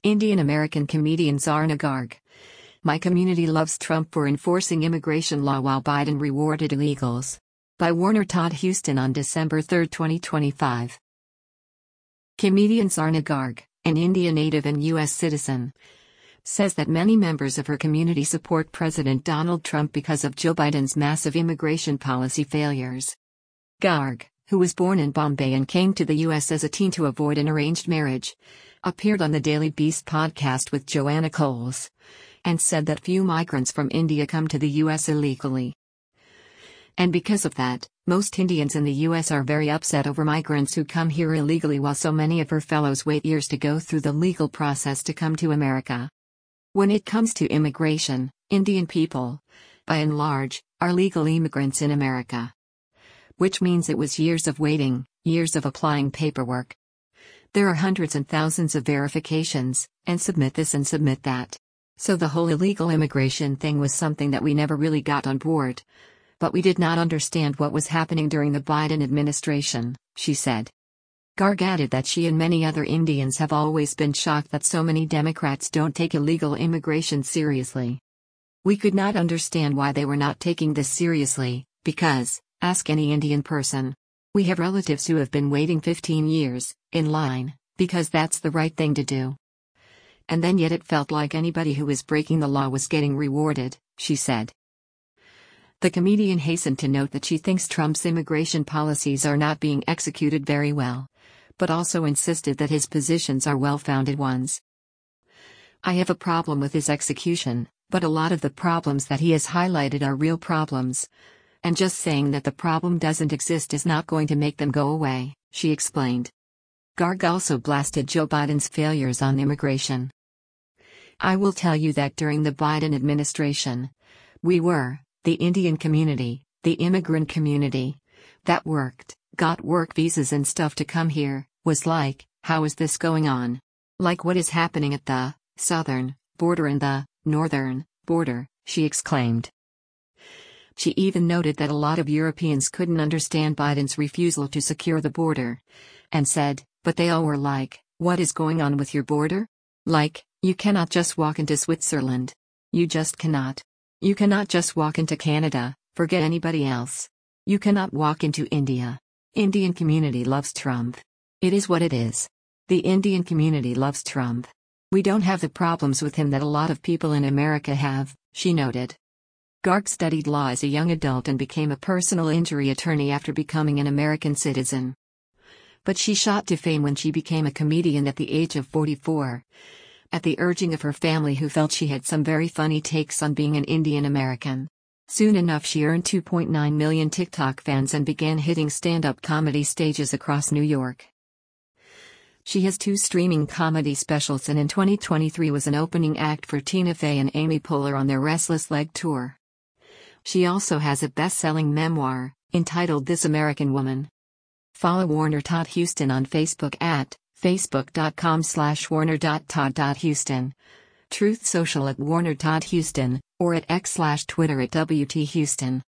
Indian-American comedian Zarna Garg. My community loves Trump for enforcing immigration law while Biden rewarded illegals. By Warner Todd Huston on December 3, 2025. Comedian Zarna Garg, an Indian native and U.S. citizen, says that many members of her community support President Donald Trump because of Joe Biden's massive immigration policy failures. Garg, who was born in Bombay and came to the U.S. as a teen to avoid an arranged marriage, appeared on the Daily Beast podcast with Joanna Coles, and said that few migrants from India come to the U.S. illegally. And because of that, most Indians in the U.S. are very upset over migrants who come here illegally, while so many of her fellows wait years to go through the legal process to come to America. When it comes to immigration, Indian people, by and large, are legal immigrants in America. Which means it was years of waiting, years of applying paperwork. There are hundreds and thousands of verifications, and submit this and submit that. So the whole illegal immigration thing was something that we never really got on board. But we did not understand what was happening during the Biden administration, she said. Garg added that she and many other Indians have always been shocked that so many Democrats don't take illegal immigration seriously. We could not understand why they were not taking this seriously, because, ask any Indian person. We have relatives who have been waiting 15 years, in line, because that's the right thing to do. And then yet it felt like anybody who was breaking the law was getting rewarded, she said. The comedian hastened to note that she thinks Trump's immigration policies are not being executed very well, but also insisted that his positions are well-founded ones. I have a problem with his execution, but a lot of the problems that he has highlighted are real problems. And just saying that the problem doesn't exist is not going to make them go away, she explained. Garg also blasted Joe Biden's failures on immigration. I will tell you that during the Biden administration, we were, the Indian community, the immigrant community, that worked, got work visas and stuff to come here, was like, how is this going on? Like what is happening at the southern border and the northern border, she exclaimed. She even noted that a lot of Europeans couldn't understand Biden's refusal to secure the border, and said, but they all were like, what is going on with your border? Like, you cannot just walk into Switzerland. You just cannot. You cannot just walk into Canada, forget anybody else. You cannot walk into India. Indian community loves Trump. It is what it is. The Indian community loves Trump. We don't have the problems with him that a lot of people in America have, she noted. Garg studied law as a young adult and became a personal injury attorney after becoming an American citizen. But she shot to fame when she became a comedian at the age of 44, at the urging of her family, who felt she had some very funny takes on being an Indian American. Soon enough she earned 2.9 million TikTok fans and began hitting stand-up comedy stages across New York. She has 2 streaming comedy specials and in 2023 was an opening act for Tina Fey and Amy Poehler on their Restless Leg tour. She also has a best-selling memoir, entitled This American Woman. Follow Warner Todd Huston on Facebook at facebook.com/warner.todd.huston, Truth Social at Warner Todd Huston, or at x/Twitter at WT Huston.